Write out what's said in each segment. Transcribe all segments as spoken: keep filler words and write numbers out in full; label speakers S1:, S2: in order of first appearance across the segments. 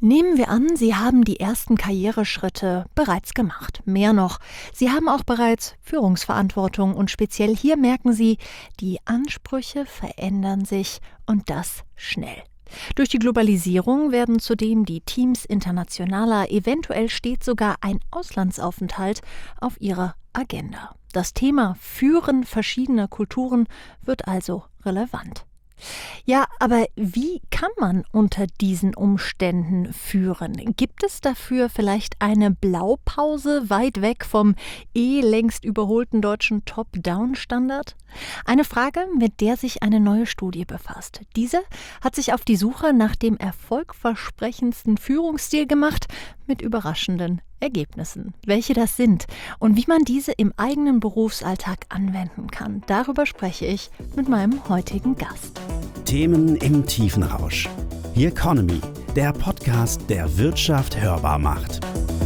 S1: Nehmen wir an, Sie haben die ersten Karriereschritte bereits gemacht. Mehr noch, Sie haben auch bereits Führungsverantwortung und speziell hier merken Sie, die Ansprüche verändern sich und das schnell. Durch die Globalisierung werden zudem die Teams internationaler, eventuell steht sogar ein Auslandsaufenthalt auf Ihrer Agenda. Das Thema Führen verschiedener Kulturen wird also relevant. Ja, aber wie kann man unter diesen Umständen führen? Gibt es dafür vielleicht eine Blaupause weit weg vom eh längst überholten deutschen Top-Down-Standard? Eine Frage, mit der sich eine neue Studie befasst. Diese hat sich auf die Suche nach dem erfolgversprechendsten Führungsstil gemacht, mit überraschenden Ergebnissen. Welche das sind und wie man diese im eigenen Berufsalltag anwenden kann, darüber spreche ich mit meinem heutigen Gast.
S2: Themen im Tiefenrausch. The Economy, der Podcast, der Wirtschaft hörbar macht.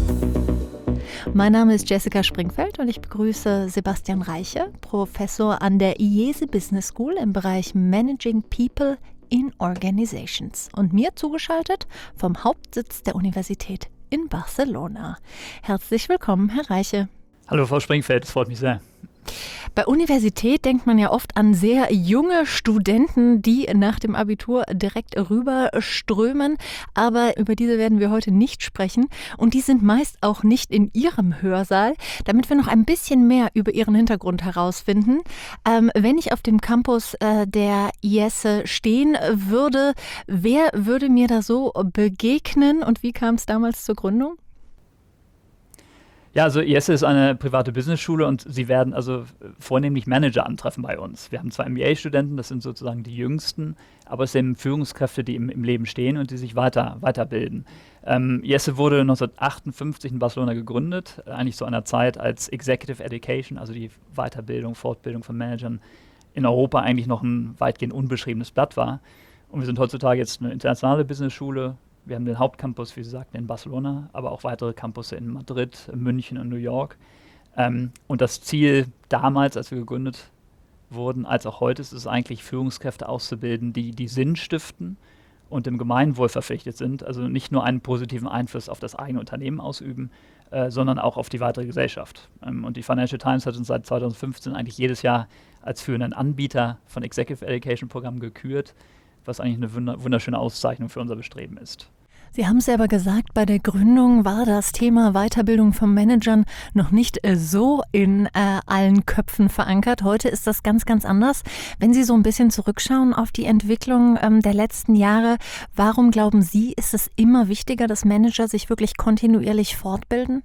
S1: Mein Name ist Jessica Springfeld und ich begrüße Sebastian Reiche, Professor an der I E S E Business School im Bereich Managing People in Organizations und mir zugeschaltet vom Hauptsitz der Universität in Barcelona. Herzlich willkommen, Herr Reiche.
S3: Hallo, Frau Springfeld, es freut mich sehr.
S1: Bei Universität denkt man ja oft an sehr junge Studenten, die nach dem Abitur direkt rüberströmen. Aber über diese werden wir heute nicht sprechen. Und die sind meist auch nicht in Ihrem Hörsaal. Damit wir noch ein bisschen mehr über Ihren Hintergrund herausfinden. Ähm, wenn ich auf dem Campus äh, der I E S E stehen würde, wer würde mir da so begegnen und wie kam es damals zur Gründung?
S3: Ja, also I E S E ist eine private Businessschule und Sie werden also vornehmlich Manager antreffen bei uns. Wir haben zwar M B A-Studenten, das sind sozusagen die Jüngsten, aber es sind Führungskräfte, die im, im Leben stehen und die sich weiter, weiterbilden. Ähm, I E S E wurde neunzehnhundertachtundfünfzig in Barcelona gegründet, eigentlich zu einer Zeit, als Executive Education, also die Weiterbildung, Fortbildung von Managern in Europa eigentlich noch ein weitgehend unbeschriebenes Blatt war. Und wir sind heutzutage jetzt eine internationale Businessschule. Wir haben den Hauptcampus, wie Sie sagten, in Barcelona, aber auch weitere Campusse in Madrid, München und New York. Ähm, und das Ziel damals, als wir gegründet wurden, als auch heute, ist es eigentlich, Führungskräfte auszubilden, die, die Sinn stiften und dem Gemeinwohl verpflichtet sind. Also nicht nur einen positiven Einfluss auf das eigene Unternehmen ausüben, äh, sondern auch auf die weitere Gesellschaft. Ähm, und die Financial Times hat uns seit zweitausendfünfzehn eigentlich jedes Jahr als führenden Anbieter von Executive Education Programmen gekürt, was eigentlich eine wunderschöne Auszeichnung für unser Bestreben ist.
S1: Sie haben es selber gesagt, bei der Gründung war das Thema Weiterbildung von Managern noch nicht äh, so in äh, allen Köpfen verankert. Heute ist das ganz, ganz anders. Wenn Sie so ein bisschen zurückschauen auf die Entwicklung ähm, der letzten Jahre, warum glauben Sie, ist es immer wichtiger, dass Manager sich wirklich kontinuierlich fortbilden?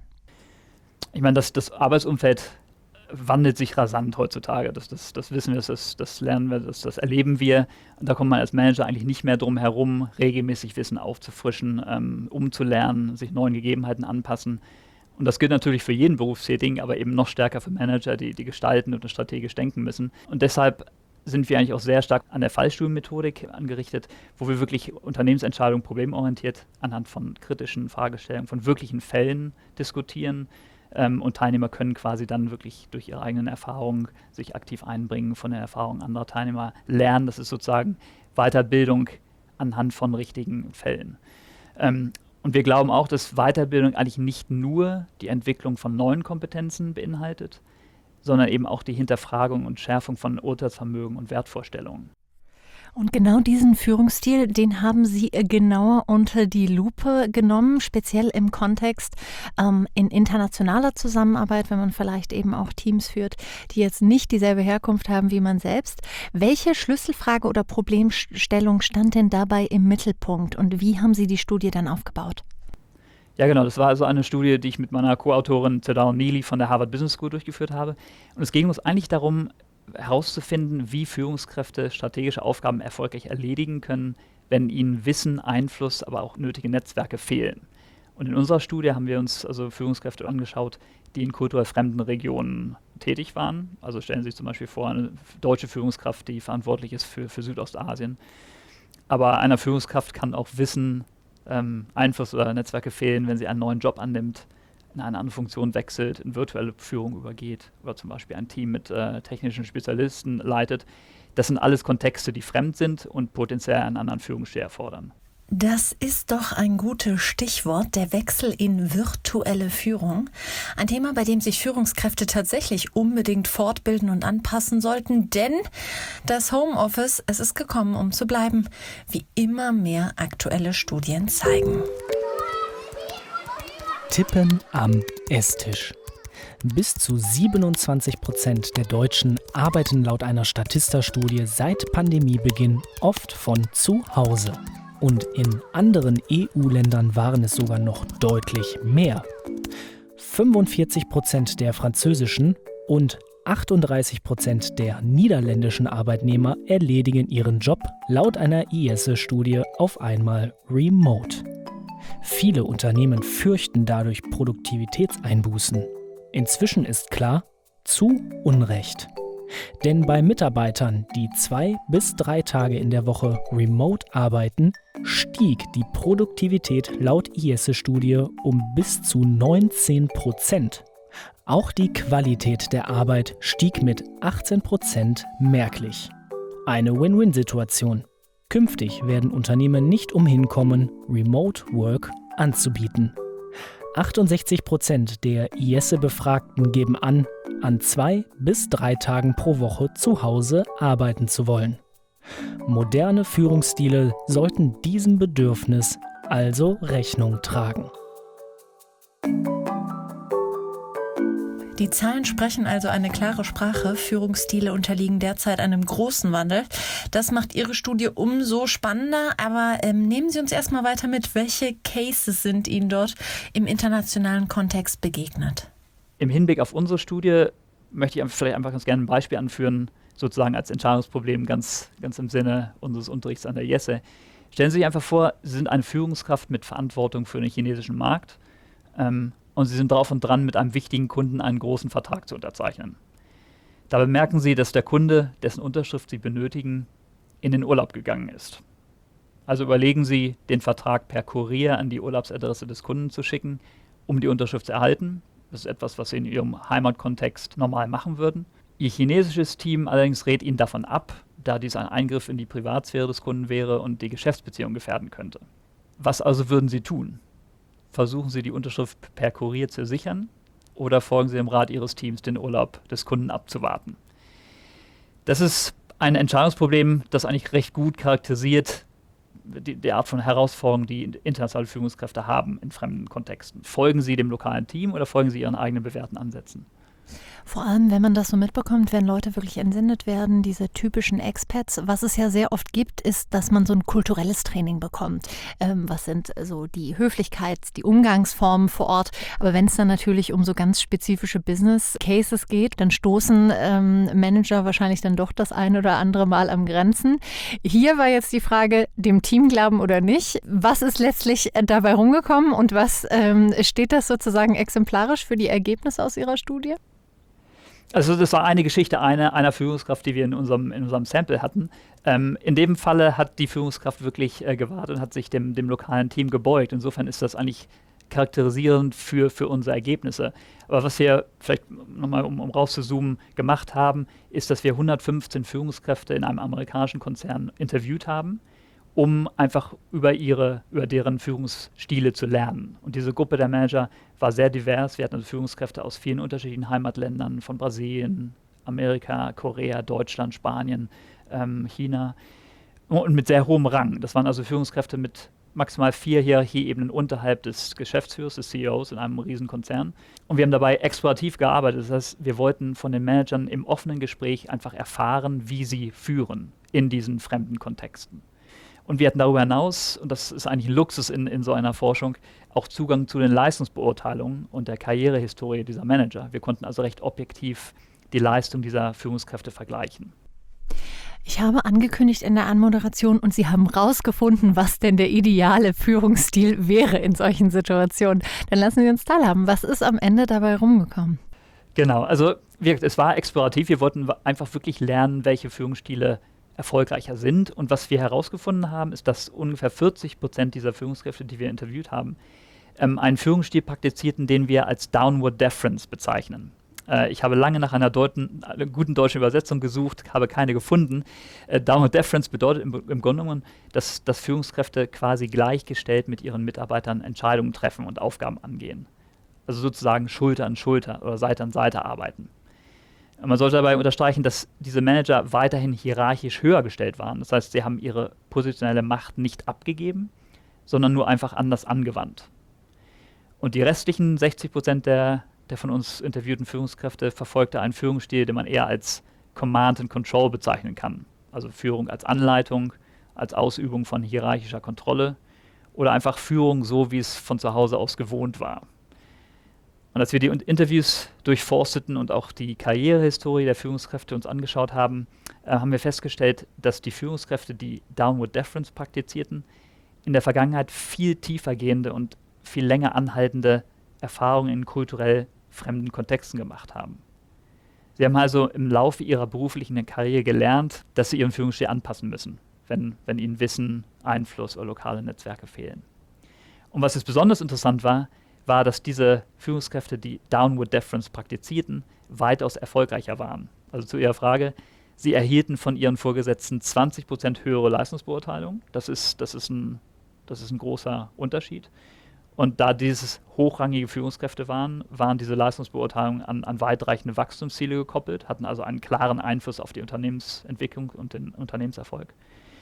S3: Ich meine, das, das Arbeitsumfeld wandelt sich rasant heutzutage. Das, das, das wissen wir, das, das lernen wir, das, das erleben wir. Und da kommt man als Manager eigentlich nicht mehr drum herum, regelmäßig Wissen aufzufrischen, ähm, umzulernen, sich neuen Gegebenheiten anpassen. Und das gilt natürlich für jeden Berufstätigen, aber eben noch stärker für Manager, die, die gestalten und strategisch denken müssen. Und deshalb sind wir eigentlich auch sehr stark an der Fallstuhlmethodik angerichtet, wo wir wirklich Unternehmensentscheidungen problemorientiert anhand von kritischen Fragestellungen, von wirklichen Fällen diskutieren. Ähm, und Teilnehmer können quasi dann wirklich durch ihre eigenen Erfahrungen sich aktiv einbringen, von den Erfahrungen anderer Teilnehmer lernen. Das ist sozusagen Weiterbildung anhand von richtigen Fällen. Ähm, und wir glauben auch, dass Weiterbildung eigentlich nicht nur die Entwicklung von neuen Kompetenzen beinhaltet, sondern eben auch die Hinterfragung und Schärfung von Urteilsvermögen und Wertvorstellungen.
S1: Und genau diesen Führungsstil, den haben Sie genauer unter die Lupe genommen, speziell im Kontext ähm, in internationaler Zusammenarbeit, wenn man vielleicht eben auch Teams führt, die jetzt nicht dieselbe Herkunft haben wie man selbst. Welche Schlüsselfrage oder Problemstellung stand denn dabei im Mittelpunkt und wie haben Sie die Studie dann aufgebaut?
S3: Ja, genau. Das war also eine Studie, die ich mit meiner Co-Autorin Tadao Neely von der Harvard Business School durchgeführt habe. Und es ging uns eigentlich darum, herauszufinden, wie Führungskräfte strategische Aufgaben erfolgreich erledigen können, wenn ihnen Wissen, Einfluss, aber auch nötige Netzwerke fehlen. Und in unserer Studie haben wir uns also Führungskräfte angeschaut, die in kulturell fremden Regionen tätig waren. Also stellen Sie sich zum Beispiel vor, eine deutsche Führungskraft, die verantwortlich ist für, für Südostasien. Aber einer Führungskraft kann auch Wissen, ähm, Einfluss oder Netzwerke fehlen, wenn sie einen neuen Job annimmt, in eine andere Funktion wechselt, in virtuelle Führung übergeht oder zum Beispiel ein Team mit äh, technischen Spezialisten leitet. Das sind alles Kontexte, die fremd sind und potenziell einen anderen Führungsstil erfordern.
S1: Das ist doch ein gutes Stichwort, der Wechsel in virtuelle Führung. Ein Thema, bei dem sich Führungskräfte tatsächlich unbedingt fortbilden und anpassen sollten, denn das Homeoffice, es ist gekommen, um zu bleiben, wie immer mehr aktuelle Studien zeigen.
S4: Tippen am Esstisch. Bis zu siebenundzwanzig Prozent der Deutschen arbeiten laut einer Statista-Studie seit Pandemiebeginn oft von zu Hause. Und in anderen E U-Ländern waren es sogar noch deutlich mehr. fünfundvierzig Prozent der französischen und achtunddreißig Prozent der niederländischen Arbeitnehmer erledigen ihren Job laut einer I E S E-Studie auf einmal remote. Viele Unternehmen fürchten dadurch Produktivitätseinbußen. Inzwischen ist klar, zu Unrecht. Denn bei Mitarbeitern, die zwei bis drei Tage in der Woche remote arbeiten, stieg die Produktivität laut I E S E-Studie um bis zu neunzehn Prozent. Auch die Qualität der Arbeit stieg mit achtzehn Prozent merklich. Eine Win-Win-Situation. Künftig werden Unternehmen nicht umhin kommen, Remote Work anzubieten. achtundsechzig Prozent der I E S E-Befragten geben an, an zwei bis drei Tagen pro Woche zu Hause arbeiten zu wollen. Moderne Führungsstile sollten diesem Bedürfnis also Rechnung tragen.
S1: Die Zahlen sprechen also eine klare Sprache. Führungsstile unterliegen derzeit einem großen Wandel. Das macht Ihre Studie umso spannender. Aber ähm, nehmen Sie uns erstmal weiter mit. Welche Cases sind Ihnen dort im internationalen Kontext begegnet?
S3: Im Hinblick auf unsere Studie möchte ich vielleicht einfach ganz gerne ein Beispiel anführen, sozusagen als Entscheidungsproblem, ganz, ganz im Sinne unseres Unterrichts an der I E S E. Stellen Sie sich einfach vor, Sie sind eine Führungskraft mit Verantwortung für den chinesischen Markt. Ähm, Und Sie sind drauf und dran, mit einem wichtigen Kunden einen großen Vertrag zu unterzeichnen. Da bemerken Sie, dass der Kunde, dessen Unterschrift Sie benötigen, in den Urlaub gegangen ist. Also überlegen Sie, den Vertrag per Kurier an die Urlaubsadresse des Kunden zu schicken, um die Unterschrift zu erhalten. Das ist etwas, was Sie in Ihrem Heimatkontext normal machen würden. Ihr chinesisches Team allerdings rät Ihnen davon ab, da dies ein Eingriff in die Privatsphäre des Kunden wäre und die Geschäftsbeziehung gefährden könnte. Was also würden Sie tun? Versuchen Sie, die Unterschrift per Kurier zu sichern oder folgen Sie dem Rat Ihres Teams, den Urlaub des Kunden abzuwarten? Das ist ein Entscheidungsproblem, das eigentlich recht gut charakterisiert die, die Art von Herausforderungen, die internationale Führungskräfte haben in fremden Kontexten. Folgen Sie dem lokalen Team oder folgen Sie Ihren eigenen bewährten Ansätzen?
S1: Vor allem, wenn man das so mitbekommt, wenn Leute wirklich entsendet werden, diese typischen Expats. Was es ja sehr oft gibt, ist, dass man so ein kulturelles Training bekommt. Ähm, was sind so die Höflichkeits-, die Umgangsformen vor Ort? Aber wenn es dann natürlich um so ganz spezifische Business-Cases geht, dann stoßen ähm, Manager wahrscheinlich dann doch das ein oder andere Mal am Grenzen. Hier war jetzt die Frage, dem Team glauben oder nicht. Was ist letztlich dabei rumgekommen und was ähm, steht das sozusagen exemplarisch für die Ergebnisse aus Ihrer Studie?
S3: Also das war eine Geschichte eine, einer Führungskraft, die wir in unserem, in unserem Sample hatten. Ähm, in dem Falle hat die Führungskraft wirklich äh, gewartet und hat sich dem, dem lokalen Team gebeugt. Insofern ist das eigentlich charakterisierend für, für unsere Ergebnisse. Aber was wir vielleicht nochmal, um, um rauszuzoomen, gemacht haben, ist, dass wir hundertfünfzehn Führungskräfte in einem amerikanischen Konzern interviewt haben, um einfach über ihre, über deren Führungsstile zu lernen. Und diese Gruppe der Manager war sehr divers. Wir hatten also Führungskräfte aus vielen unterschiedlichen Heimatländern, von Brasilien, Amerika, Korea, Deutschland, Spanien, ähm, China und mit sehr hohem Rang. Das waren also Führungskräfte mit maximal vier Hierarchieebenen unterhalb des Geschäftsführers, des C E Os in einem riesen Konzern. Und wir haben dabei explorativ gearbeitet. Das heißt, wir wollten von den Managern im offenen Gespräch einfach erfahren, wie sie führen in diesen fremden Kontexten. Und wir hatten darüber hinaus, und das ist eigentlich ein Luxus in, in so einer Forschung, auch Zugang zu den Leistungsbeurteilungen und der Karrierehistorie dieser Manager. Wir konnten also recht objektiv die Leistung dieser Führungskräfte vergleichen.
S1: Ich habe angekündigt in der Anmoderation und Sie haben rausgefunden, was denn der ideale Führungsstil wäre in solchen Situationen. Dann lassen Sie uns teilhaben. Was ist am Ende dabei rumgekommen?
S3: Genau, also wir, es war explorativ. Wir wollten einfach wirklich lernen, welche Führungsstile erfolgreicher sind. Und was wir herausgefunden haben, ist, dass ungefähr vierzig Prozent dieser Führungskräfte, die wir interviewt haben, ähm, einen Führungsstil praktizierten, den wir als Downward Deference bezeichnen. Äh, ich habe lange nach einer, Deuten, einer guten deutschen Übersetzung gesucht, habe keine gefunden. Äh, Downward Deference bedeutet im, im Grunde genommen, dass, dass Führungskräfte quasi gleichgestellt mit ihren Mitarbeitern Entscheidungen treffen und Aufgaben angehen. Also sozusagen Schulter an Schulter oder Seite an Seite arbeiten. Man sollte dabei unterstreichen, dass diese Manager weiterhin hierarchisch höher gestellt waren. Das heißt, sie haben ihre positionelle Macht nicht abgegeben, sondern nur einfach anders angewandt. Und die restlichen sechzig Prozent der, der von uns interviewten Führungskräfte verfolgte einen Führungsstil, den man eher als Command and Control bezeichnen kann. Also Führung als Anleitung, als Ausübung von hierarchischer Kontrolle oder einfach Führung so, wie es von zu Hause aus gewohnt war. Und als wir die Interviews durchforsteten und auch die Karrierehistorie der Führungskräfte uns angeschaut haben, äh, haben wir festgestellt, dass die Führungskräfte, die Downward Deference praktizierten, in der Vergangenheit viel tiefer gehende und viel länger anhaltende Erfahrungen in kulturell fremden Kontexten gemacht haben. Sie haben also im Laufe ihrer beruflichen Karriere gelernt, dass sie ihren Führungsstil anpassen müssen, wenn, wenn ihnen Wissen, Einfluss oder lokale Netzwerke fehlen. Und was jetzt besonders interessant war, war, dass diese Führungskräfte, die Downward Deference praktizierten, weitaus erfolgreicher waren. Also zu Ihrer Frage, sie erhielten von ihren Vorgesetzten zwanzig Prozent höhere Leistungsbeurteilung. Das ist, das ist, ein, das ist ein großer Unterschied. Und da dieses hochrangige Führungskräfte waren, waren diese Leistungsbeurteilungen an, an weitreichende Wachstumsziele gekoppelt, hatten also einen klaren Einfluss auf die Unternehmensentwicklung und den Unternehmenserfolg.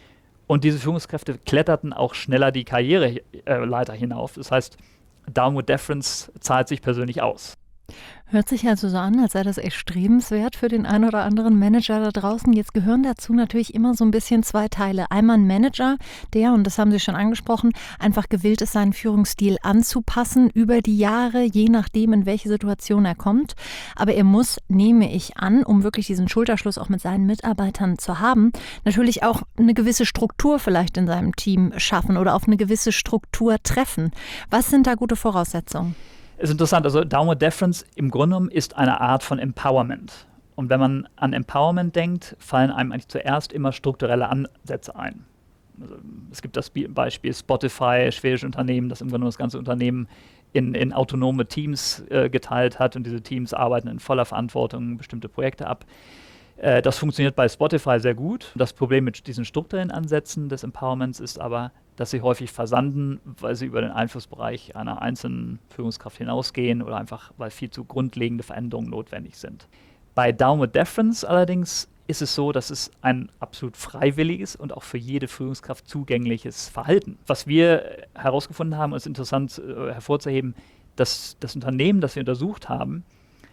S3: Und diese Führungskräfte kletterten auch schneller die Karriereleiter hinauf. Das heißt, Downward Deference zahlt sich persönlich aus.
S1: Hört sich also so an, als sei das erstrebenswert für den einen oder anderen Manager da draußen. Jetzt gehören dazu natürlich immer so ein bisschen zwei Teile. Einmal ein Manager, der, und das haben Sie schon angesprochen, einfach gewillt ist, seinen Führungsstil anzupassen über die Jahre, je nachdem, in welche Situation er kommt. Aber er muss, nehme ich an, um wirklich diesen Schulterschluss auch mit seinen Mitarbeitern zu haben, natürlich auch eine gewisse Struktur vielleicht in seinem Team schaffen oder auf eine gewisse Struktur treffen. Was sind da gute Voraussetzungen?
S3: Es ist interessant, also Downward Deference im Grunde genommen ist eine Art von Empowerment. Und wenn man an Empowerment denkt, fallen einem eigentlich zuerst immer strukturelle Ansätze ein. Also es gibt das Beispiel Spotify, schwedische Unternehmen, das im Grunde genommen das ganze Unternehmen in, in autonome Teams äh, geteilt hat und diese Teams arbeiten in voller Verantwortung bestimmte Projekte ab. Äh, das funktioniert bei Spotify sehr gut. Das Problem mit diesen strukturellen Ansätzen des Empowerments ist aber, dass sie häufig versanden, weil sie über den Einflussbereich einer einzelnen Führungskraft hinausgehen oder einfach, weil viel zu grundlegende Veränderungen notwendig sind. Bei Downward Deference allerdings ist es so, dass es ein absolut freiwilliges und auch für jede Führungskraft zugängliches Verhalten. Was wir herausgefunden haben, ist interessant äh, hervorzuheben, dass das Unternehmen, das wir untersucht haben,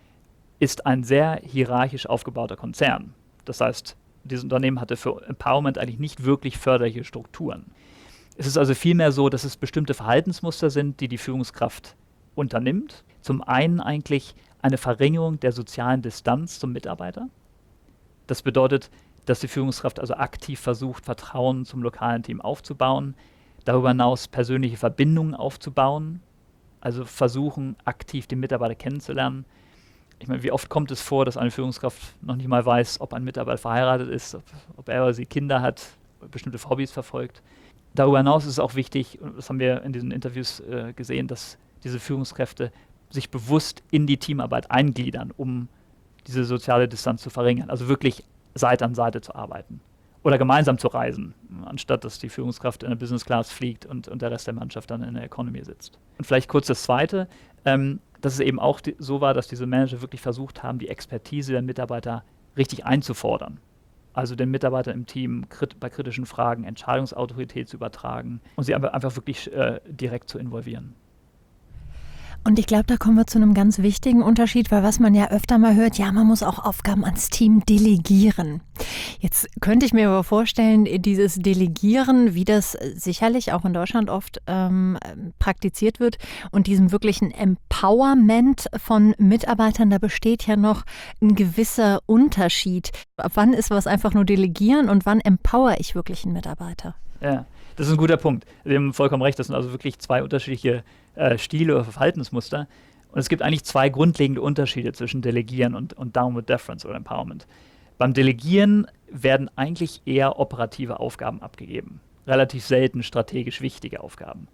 S3: ist ein sehr hierarchisch aufgebauter Konzern. Das heißt, dieses Unternehmen hatte für Empowerment eigentlich nicht wirklich förderliche Strukturen. Es ist also vielmehr so, dass es bestimmte Verhaltensmuster sind, die die Führungskraft unternimmt. Zum einen eigentlich eine Verringerung der sozialen Distanz zum Mitarbeiter. Das bedeutet, dass die Führungskraft also aktiv versucht, Vertrauen zum lokalen Team aufzubauen, darüber hinaus persönliche Verbindungen aufzubauen, also versuchen, aktiv den Mitarbeiter kennenzulernen. Ich meine, wie oft kommt es vor, dass eine Führungskraft noch nicht mal weiß, ob ein Mitarbeiter verheiratet ist, ob, ob er oder sie Kinder hat, bestimmte Hobbys verfolgt. Darüber hinaus ist es auch wichtig, und das haben wir in diesen Interviews äh, gesehen, dass diese Führungskräfte sich bewusst in die Teamarbeit eingliedern, um diese soziale Distanz zu verringern. Also wirklich Seite an Seite zu arbeiten oder gemeinsam zu reisen, anstatt dass die Führungskraft in der Business Class fliegt und, und der Rest der Mannschaft dann in der Economy sitzt. Und vielleicht kurz das Zweite, ähm, dass es eben auch die, so war, dass diese Manager wirklich versucht haben, die Expertise der Mitarbeiter richtig einzufordern. Also den Mitarbeitern im Team krit- bei kritischen Fragen Entscheidungsautorität zu übertragen und sie aber einfach wirklich äh, direkt zu involvieren.
S1: Und ich glaube, da kommen wir zu einem ganz wichtigen Unterschied, weil was man ja öfter mal hört, ja, man muss auch Aufgaben ans Team delegieren. Jetzt könnte ich mir aber vorstellen, dieses Delegieren, wie das sicherlich auch in Deutschland oft ähm, praktiziert wird und diesem wirklichen Empowerment von Mitarbeitern, da besteht ja noch ein gewisser Unterschied. Ab wann ist was einfach nur delegieren und wann empower ich wirklich einen Mitarbeiter?
S3: Ja, das ist ein guter Punkt. Sie haben vollkommen recht, das sind also wirklich zwei unterschiedliche äh, Stile oder Verhaltensmuster. Und es gibt eigentlich zwei grundlegende Unterschiede zwischen Delegieren und, und Downward Deference oder Empowerment. Beim Delegieren werden eigentlich eher operative Aufgaben abgegeben, relativ selten strategisch wichtige Aufgaben.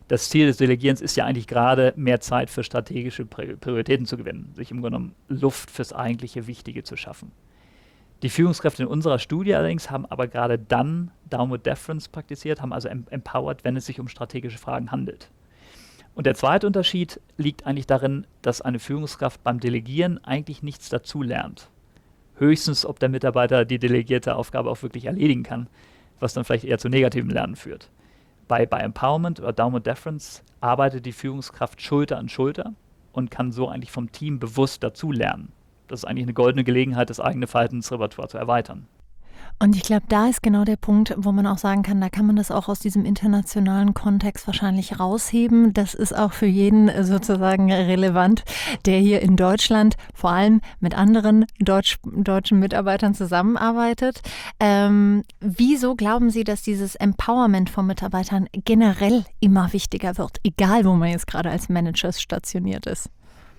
S3: Das Ziel des Delegierens ist ja eigentlich gerade, mehr Zeit für strategische Prioritäten zu gewinnen, sich im Grunde genommen Luft fürs eigentliche Wichtige zu schaffen. Die Führungskräfte in unserer Studie allerdings haben aber gerade dann Downward Deference praktiziert, haben also em- empowered, wenn es sich um strategische Fragen handelt. Und der zweite Unterschied liegt eigentlich darin, dass eine Führungskraft beim Delegieren eigentlich nichts dazulernt. Höchstens, ob der Mitarbeiter die delegierte Aufgabe auch wirklich erledigen kann, was dann vielleicht eher zu negativem Lernen führt. Bei, bei Empowerment oder Downward Deference arbeitet die Führungskraft Schulter an Schulter und kann so eigentlich vom Team bewusst dazulernen. Das ist eigentlich eine goldene Gelegenheit, das eigene Verhaltensrepertoire zu erweitern.
S1: Und ich glaube, da ist genau der Punkt, wo man auch sagen kann, da kann man das auch aus diesem internationalen Kontext wahrscheinlich rausheben. Das ist auch für jeden sozusagen relevant, der hier in Deutschland vor allem mit anderen Deutsch, deutschen Mitarbeitern zusammenarbeitet. Ähm, wieso glauben Sie, dass dieses Empowerment von Mitarbeitern generell immer wichtiger wird, egal wo man jetzt gerade als Manager stationiert ist?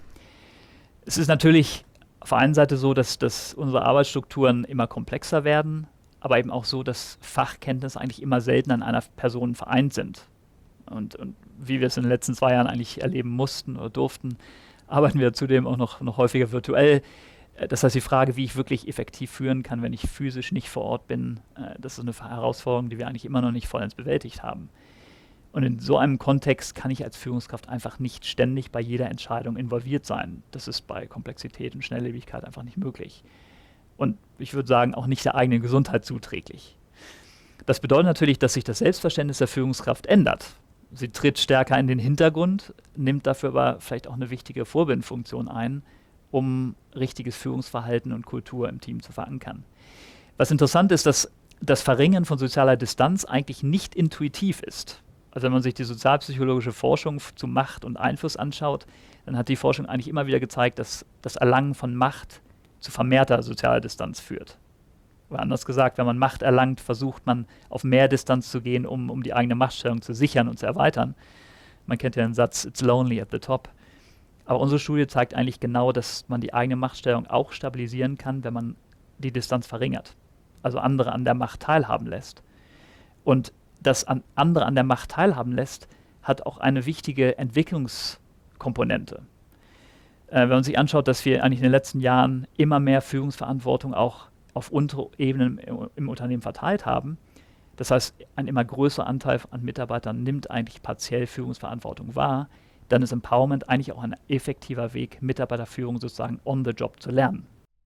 S3: Es ist natürlich auf der einen Seite so, dass, dass unsere Arbeitsstrukturen immer komplexer werden, aber eben auch so, dass Fachkenntnisse eigentlich immer seltener an einer Person vereint sind. Und, und wie wir es in den letzten zwei Jahren eigentlich erleben mussten oder durften, arbeiten wir zudem auch noch, noch häufiger virtuell. Das heißt, die Frage, wie ich wirklich effektiv führen kann, wenn ich physisch nicht vor Ort bin, das ist eine Herausforderung, die wir eigentlich immer noch nicht vollends bewältigt haben. Und in so einem Kontext kann ich als Führungskraft einfach nicht ständig bei jeder Entscheidung involviert sein. Das ist bei Komplexität und Schnelllebigkeit einfach nicht möglich. Und ich würde sagen, auch nicht der eigenen Gesundheit zuträglich. Das bedeutet natürlich, dass sich das Selbstverständnis der Führungskraft ändert. Sie tritt stärker in den Hintergrund, nimmt dafür aber vielleicht auch eine wichtige Vorbildfunktion ein, um richtiges Führungsverhalten und Kultur im Team zu verankern. Was interessant ist, dass das Verringern von sozialer Distanz eigentlich nicht intuitiv ist. Also wenn man sich die sozialpsychologische Forschung f- zu Macht und Einfluss anschaut, dann hat die Forschung eigentlich immer wieder gezeigt, dass das Erlangen von Macht zu vermehrter sozialer Distanz führt. Oder anders gesagt, wenn man Macht erlangt, versucht man auf mehr Distanz zu gehen, um, um die eigene Machtstellung zu sichern und zu erweitern. Man kennt ja den Satz, it's lonely at the top. Aber unsere Studie zeigt eigentlich genau, dass man die eigene Machtstellung auch stabilisieren kann, wenn man die Distanz verringert. Also andere an der Macht teilhaben lässt. Und das an andere an der Macht teilhaben lässt, hat auch eine wichtige Entwicklungskomponente. Äh, wenn man sich anschaut, dass wir eigentlich in den letzten Jahren immer mehr Führungsverantwortung auch auf untere Ebenen im, im Unternehmen verteilt haben, das heißt, ein immer größerer Anteil an Mitarbeitern nimmt eigentlich partiell Führungsverantwortung wahr, dann ist Empowerment eigentlich auch ein effektiver Weg, Mitarbeiterführung sozusagen on the job zu lernen.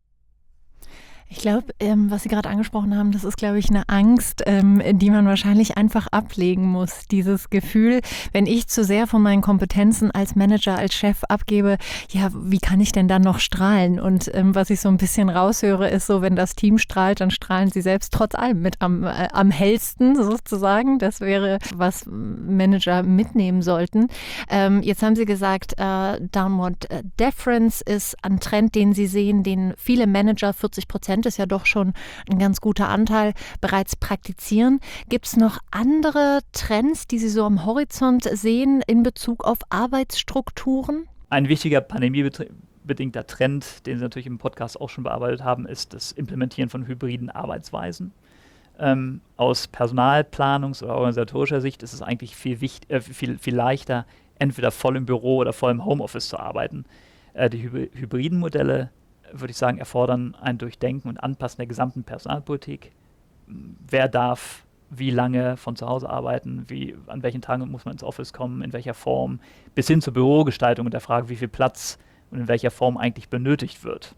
S1: Ich glaube, ähm, was Sie gerade angesprochen haben, das ist, glaube ich, eine Angst, ähm, die man wahrscheinlich einfach ablegen muss. Dieses Gefühl, wenn ich zu sehr von meinen Kompetenzen als Manager, als Chef abgebe, ja, wie kann ich denn dann noch strahlen? Und ähm, was ich so ein bisschen raushöre, ist so, wenn das Team strahlt, dann strahlen sie selbst trotz allem mit am, äh, am hellsten sozusagen. Das wäre, was Manager mitnehmen sollten. Ähm, jetzt haben Sie gesagt, äh, Downward Deference ist ein Trend, den Sie sehen, den viele Manager, vierzig Prozent ist ja doch schon ein ganz guter Anteil, bereits praktizieren. Gibt es noch andere Trends, die Sie so am Horizont sehen in Bezug auf Arbeitsstrukturen?
S3: Ein wichtiger pandemiebedingter Trend, den Sie natürlich im Podcast auch schon bearbeitet haben, ist das Implementieren von hybriden Arbeitsweisen. Ähm, aus Personalplanungs- oder organisatorischer Sicht ist es eigentlich viel, wicht- äh, viel, viel leichter, entweder voll im Büro oder voll im Homeoffice zu arbeiten. Äh, die Hy- hybriden Modelle, würde ich sagen, erfordern ein Durchdenken und Anpassen der gesamten Personalpolitik. Wer darf wie lange von zu Hause arbeiten, wie, an welchen Tagen muss man ins Office kommen, in welcher Form, bis hin zur Bürogestaltung und der Frage, wie viel Platz und in welcher Form eigentlich benötigt wird.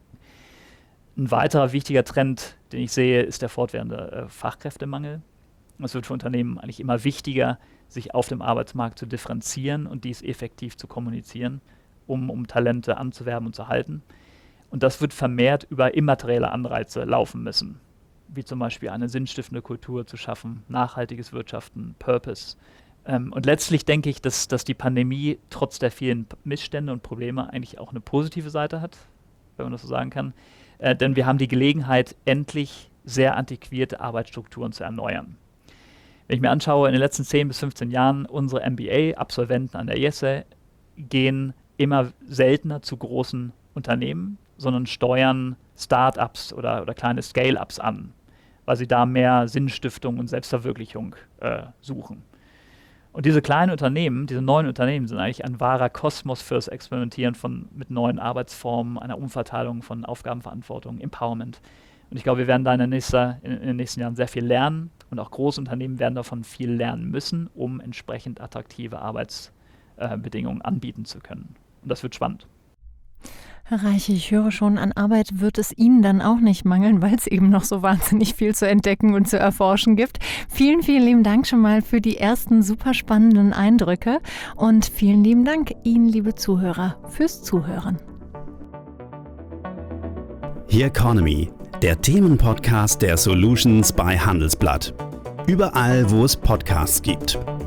S3: Ein weiterer wichtiger Trend, den ich sehe, ist der fortwährende äh, Fachkräftemangel. Es wird für Unternehmen eigentlich immer wichtiger, sich auf dem Arbeitsmarkt zu differenzieren und dies effektiv zu kommunizieren, um, um Talente anzuwerben und zu halten. Und das wird vermehrt über immaterielle Anreize laufen müssen, wie zum Beispiel eine sinnstiftende Kultur zu schaffen, nachhaltiges Wirtschaften, Purpose. Ähm, und letztlich denke ich, dass, dass die Pandemie trotz der vielen Missstände und Probleme eigentlich auch eine positive Seite hat, wenn man das so sagen kann. Äh, denn wir haben die Gelegenheit, endlich sehr antiquierte Arbeitsstrukturen zu erneuern. Wenn ich mir anschaue, in den letzten zehn bis fünfzehn Jahren, unsere M B A-Absolventen an der I E S E gehen immer seltener zu großen Unternehmen, sondern steuern Start-ups oder, oder kleine Scale-ups an, weil sie da mehr Sinnstiftung und Selbstverwirklichung äh, suchen. Und diese kleinen Unternehmen, diese neuen Unternehmen sind eigentlich ein wahrer Kosmos fürs Experimentieren von, mit neuen Arbeitsformen, einer Umverteilung von Aufgabenverantwortung, Empowerment. Und ich glaube, wir werden da in, der nächste, in, in den nächsten Jahren sehr viel lernen und auch große Unternehmen werden davon viel lernen müssen, um entsprechend attraktive Arbeitsbedingungen äh, anbieten zu können. Und das wird spannend.
S1: Herr Reich, ich höre schon, an Arbeit wird es Ihnen dann auch nicht mangeln, weil es eben noch so wahnsinnig viel zu entdecken und zu erforschen gibt. Vielen, vielen lieben Dank schon mal für die ersten super spannenden Eindrücke und vielen lieben Dank Ihnen, liebe Zuhörer, fürs Zuhören.
S2: Here Economy, der Themenpodcast der Solutions bei Handelsblatt. Überall, wo es Podcasts gibt.